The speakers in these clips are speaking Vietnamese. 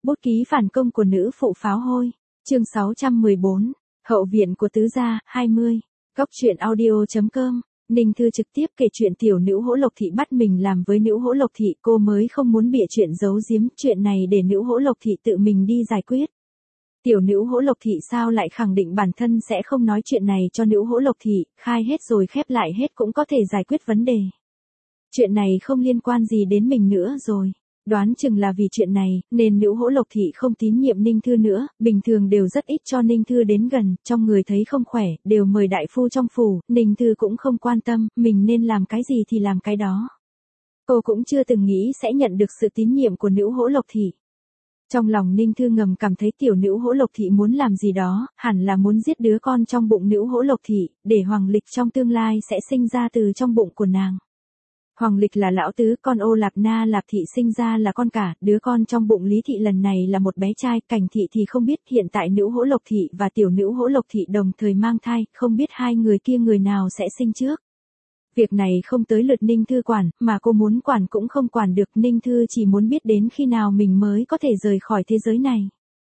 Bút ký phản công của nữ phụ pháo hôi. Chương 614. Hậu viện của tứ gia, 20. Góc truyện audio.com. Ninh Thư trực tiếp kể chuyện tiểu nữ Hỗ Lộc Thị bắt mình làm với nữ Hỗ Lộc Thị, cô mới không muốn bịa chuyện giấu giếm chuyện này để nữ Hỗ Lộc Thị tự mình đi giải quyết. Tiểu nữ Hỗ Lộc Thị sao lại khẳng định bản thân sẽ không nói chuyện này cho nữ Hỗ Lộc Thị, khai hết rồi khép lại hết cũng có thể giải quyết vấn đề. Chuyện này không liên quan gì đến mình nữa rồi. Đoán chừng là vì chuyện này, nên nữ Hỗ Lộc Thị không tín nhiệm Ninh Thư nữa, bình thường đều rất ít cho Ninh Thư đến gần, trong người thấy không khỏe, đều mời đại phu trong phủ, Ninh Thư cũng không quan tâm, mình nên làm cái gì thì làm cái đó. Cô cũng chưa từng nghĩ sẽ nhận được sự tín nhiệm của nữ Hỗ Lộc Thị. Trong lòng Ninh Thư ngầm cảm thấy tiểu nữ Hỗ Lộc Thị muốn làm gì đó, hẳn là muốn giết đứa con trong bụng nữ Hỗ Lộc Thị, để Hoàng Lịch trong tương lai sẽ sinh ra từ trong bụng của nàng. Hoàng Lịch là lão tứ, con Ô Lạp Na Lạp Thị sinh ra là con cả, đứa con trong bụng Lý Thị lần này là một bé trai, Cảnh Thị thì không biết, hiện tại nữ Hỗ Lộc Thị và tiểu nữ Hỗ Lộc Thị đồng thời mang thai, không biết hai người kia người nào sẽ sinh trước. Việc này không tới lượt Ninh Thư quản, mà cô muốn quản cũng không quản được, Ninh Thư chỉ muốn biết đến khi nào mình mới có thể rời khỏi thế giới này.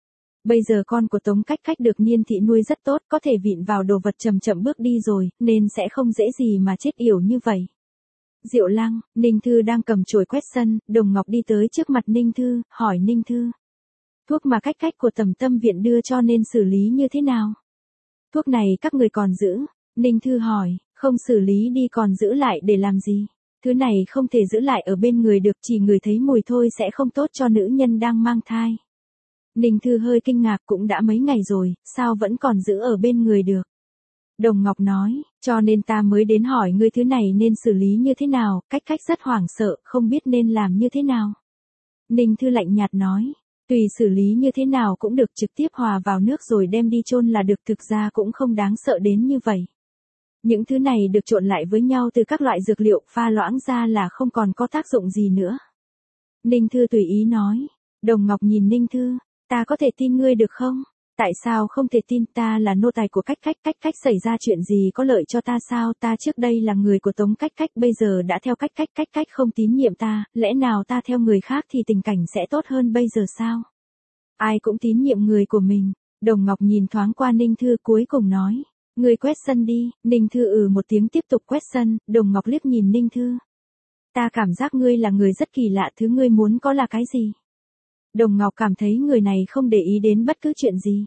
Bây giờ con của Tống Cách Cách được Niên Thị nuôi rất tốt, có thể vịn vào đồ vật chậm chậm bước đi rồi, nên sẽ không dễ gì mà chết yểu như vậy. Diệu Lăng, Ninh Thư đang cầm chổi quét sân, Đồng Ngọc đi tới trước mặt Ninh Thư, hỏi Ninh Thư. Thuốc mà Cách Cách của Tầm Tâm Viện đưa cho nên xử lý như thế nào? Thuốc này các người còn giữ? Ninh Thư hỏi, không xử lý đi còn giữ lại để làm gì? Thứ này không thể giữ lại ở bên người được, chỉ người thấy mùi thôi sẽ không tốt cho nữ nhân đang mang thai. Ninh Thư hơi kinh ngạc, cũng đã mấy ngày rồi, sao vẫn còn giữ ở bên người được? Đồng Ngọc nói, cho nên ta mới đến hỏi ngươi thứ này nên xử lý như thế nào, Cách Cách rất hoảng sợ, không biết nên làm như thế nào. Ninh Thư lạnh nhạt nói, tùy xử lý như thế nào cũng được, trực tiếp hòa vào nước rồi đem đi chôn là được, thực ra cũng không đáng sợ đến như vậy. Những thứ này được trộn lại với nhau từ các loại dược liệu, pha loãng ra là không còn có tác dụng gì nữa. Ninh Thư tùy ý nói. Đồng Ngọc nhìn Ninh Thư, ta có thể tin ngươi được không? Tại sao không thể tin, ta là nô tài của Cách Cách, Cách Cách xảy ra chuyện gì có lợi cho ta sao, ta trước đây là người của Tống Cách Cách, bây giờ đã theo Cách Cách, Cách Cách không tín nhiệm ta, lẽ nào ta theo người khác thì tình cảnh sẽ tốt hơn bây giờ sao? Ai cũng tín nhiệm người của mình. Đồng Ngọc nhìn thoáng qua Ninh Thư cuối cùng nói, ngươi quét sân đi. Ninh Thư một tiếng tiếp tục quét sân, Đồng Ngọc liếc nhìn Ninh Thư. Ta cảm giác ngươi là người rất kỳ lạ, thứ ngươi muốn có là cái gì? Đồng Ngọc cảm thấy người này không để ý đến bất cứ chuyện gì.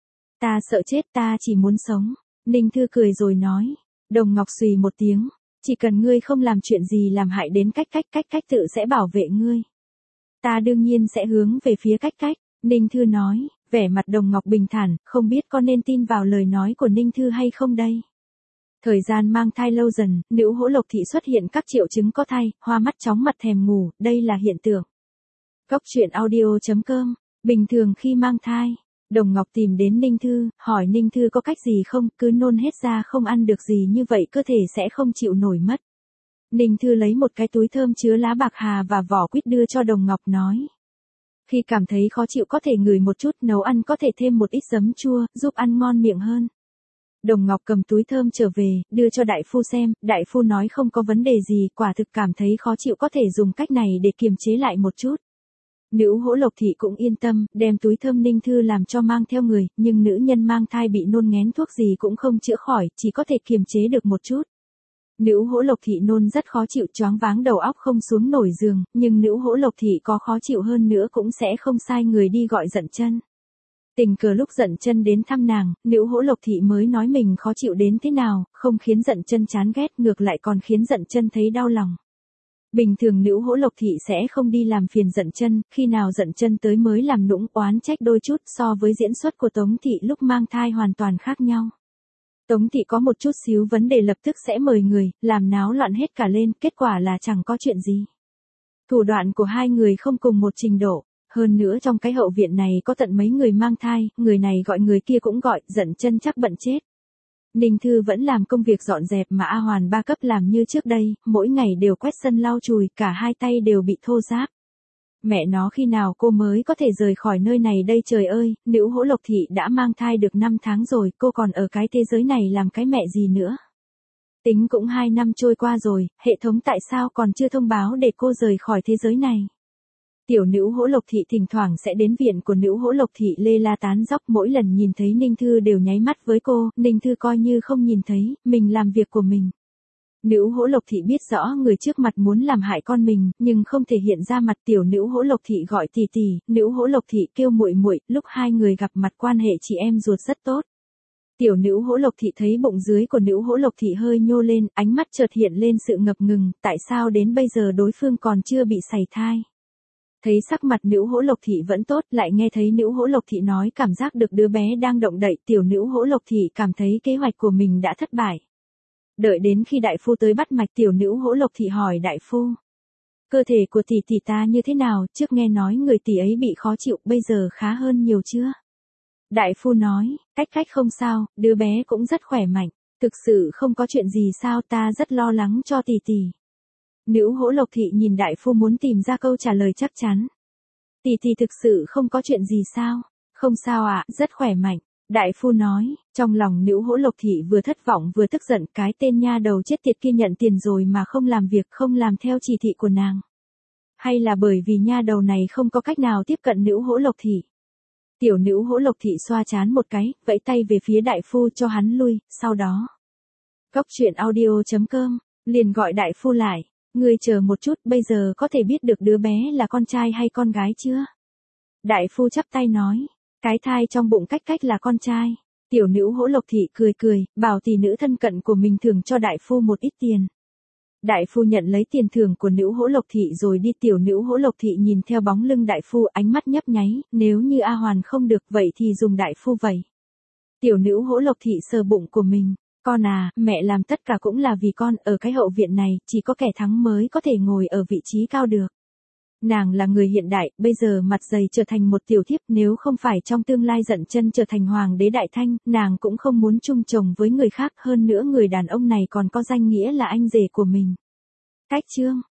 Ta sợ chết, ta chỉ muốn sống. Ninh Thư cười rồi nói. Đồng Ngọc xùy một tiếng. Chỉ cần ngươi không làm chuyện gì làm hại đến Cách Cách, Cách Cách tự sẽ bảo vệ ngươi. Ta đương nhiên sẽ hướng về phía Cách Cách. Ninh Thư nói, vẻ mặt Đồng Ngọc bình thản, không biết có nên tin vào lời nói của Ninh Thư hay không đây. Thời gian mang thai lâu dần, nữ Hỗ Lộc Thị xuất hiện các triệu chứng có thai, hoa mắt chóng mặt thèm ngủ, đây là hiện tượng. Góc truyện audio.com. Bình thường khi mang thai, Đồng Ngọc tìm đến Ninh Thư, hỏi Ninh Thư có cách gì không, cứ nôn hết ra không ăn được gì như vậy cơ thể sẽ không chịu nổi mất. Ninh Thư lấy một cái túi thơm chứa lá bạc hà và vỏ quýt đưa cho Đồng Ngọc nói. Khi cảm thấy khó chịu có thể ngửi một chút, nấu ăn có thể thêm một ít giấm chua, giúp ăn ngon miệng hơn. Đồng Ngọc cầm túi thơm trở về, đưa cho đại phu xem, đại phu nói không có vấn đề gì, quả thực cảm thấy khó chịu có thể dùng cách này để kiềm chế lại một chút. Nữ Hỗ Lộc Thị cũng yên tâm, đem túi thơm Ninh Thư làm cho mang theo người, nhưng nữ nhân mang thai bị nôn ngén thuốc gì cũng không chữa khỏi, chỉ có thể kiềm chế được một chút. Nữ Hỗ Lộc Thị nôn rất khó chịu, choáng váng đầu óc không xuống nổi giường, nhưng nữ Hỗ Lộc Thị có khó chịu hơn nữa cũng sẽ không sai người đi gọi Dận Chân. Tình cờ lúc Dận Chân đến thăm nàng, nữ Hỗ Lộc Thị mới nói mình khó chịu đến thế nào, không khiến Dận Chân chán ghét, ngược lại còn khiến Dận Chân thấy đau lòng. Bình thường nữ Hỗ Lộc Thị sẽ không đi làm phiền Dận Chân, khi nào Dận Chân tới mới làm nũng oán trách đôi chút, so với diễn xuất của Tống Thị lúc mang thai hoàn toàn khác nhau. Tống Thị có một chút xíu vấn đề lập tức sẽ mời người, làm náo loạn hết cả lên, kết quả là chẳng có chuyện gì. Thủ đoạn của hai người không cùng một trình độ, hơn nữa trong cái hậu viện này có tận mấy người mang thai, người này gọi người kia cũng gọi, Dận Chân chắc bận chết. Ninh Thư vẫn làm công việc dọn dẹp mà A Hoàn ba cấp làm như trước đây, mỗi ngày đều quét sân lau chùi, cả hai tay đều bị thô ráp. Mẹ nó khi nào cô mới có thể rời khỏi nơi này đây trời ơi, nữ Hỗ Lộc Thị đã mang thai được 5 tháng rồi, cô còn ở cái thế giới này làm cái mẹ gì nữa. Tính cũng 2 năm trôi qua rồi, hệ thống tại sao còn chưa thông báo để cô rời khỏi thế giới này. Tiểu nữ Hỗ Lộc Thị thỉnh thoảng sẽ đến viện của nữ Hỗ Lộc Thị lê la tán dóc, mỗi lần nhìn thấy Ninh Thư đều nháy mắt với cô, Ninh Thư coi như không nhìn thấy, mình làm việc của mình. Nữ Hỗ Lộc Thị biết rõ người trước mặt muốn làm hại con mình, nhưng không thể hiện ra mặt. Tiểu nữ Hỗ Lộc Thị gọi tỷ tỷ, nữ Hỗ Lộc Thị kêu muội muội, lúc hai người gặp mặt quan hệ chị em ruột rất tốt. Tiểu nữ Hỗ Lộc Thị thấy bụng dưới của nữ Hỗ Lộc Thị hơi nhô lên, ánh mắt chợt hiện lên sự ngập ngừng, tại sao đến bây giờ đối phương còn chưa bị sảy thai. Thấy sắc mặt nữ Hỗ Lộc Thị vẫn tốt, lại nghe thấy nữ Hỗ Lộc Thị nói cảm giác được đứa bé đang động đậy, tiểu nữ Hỗ Lộc Thị cảm thấy kế hoạch của mình đã thất bại. Đợi đến khi đại phu tới bắt mạch, tiểu nữ Hỗ Lộc Thị hỏi đại phu. Cơ thể của tỷ tỷ ta như thế nào, trước nghe nói người tỷ ấy bị khó chịu, bây giờ khá hơn nhiều chưa? Đại phu nói, cách không sao, đứa bé cũng rất khỏe mạnh, thực sự không có chuyện gì sao, ta rất lo lắng cho tỷ tỷ. Nữ Hỗ Lộc Thị nhìn đại phu muốn tìm ra câu trả lời chắc chắn. Tỷ tỷ thực sự không có chuyện gì sao? Không sao ạ, rất khỏe mạnh. Đại phu nói, trong lòng nữ Hỗ Lộc Thị vừa thất vọng vừa tức giận, cái tên nha đầu chết tiệt kia nhận tiền rồi mà không làm việc, không làm theo chỉ thị của nàng. Hay là bởi vì nha đầu này không có cách nào tiếp cận nữ Hỗ Lộc Thị. Tiểu nữ Hỗ Lộc Thị xoa trán một cái, vẫy tay về phía đại phu cho hắn lui, sau đó. Góc truyện audio.com, liền gọi đại phu lại. Ngươi chờ một chút, bây giờ có thể biết được đứa bé là con trai hay con gái chưa? Đại phu chắp tay nói, cái thai trong bụng cách là con trai. Tiểu nữ Hỗ Lộc Thị cười, bảo tỷ nữ thân cận của mình thưởng cho đại phu một ít tiền. Đại phu nhận lấy tiền thưởng của nữ Hỗ Lộc Thị rồi đi. Tiểu nữ Hỗ Lộc Thị nhìn theo bóng lưng đại phu, ánh mắt nhấp nháy, nếu như A Hoàn không được vậy thì dùng đại phu vậy. Tiểu nữ Hỗ Lộc Thị sờ bụng của mình. Con à, mẹ làm tất cả cũng là vì con, ở cái hậu viện này, chỉ có kẻ thắng mới có thể ngồi ở vị trí cao được. Nàng là người hiện đại, bây giờ mặt dày trở thành một tiểu thiếp, nếu không phải trong tương lai dậm chân trở thành hoàng đế đại thanh, nàng cũng không muốn chung chồng với người khác, hơn nữa người đàn ông này còn có danh nghĩa là anh rể của mình. Cách chương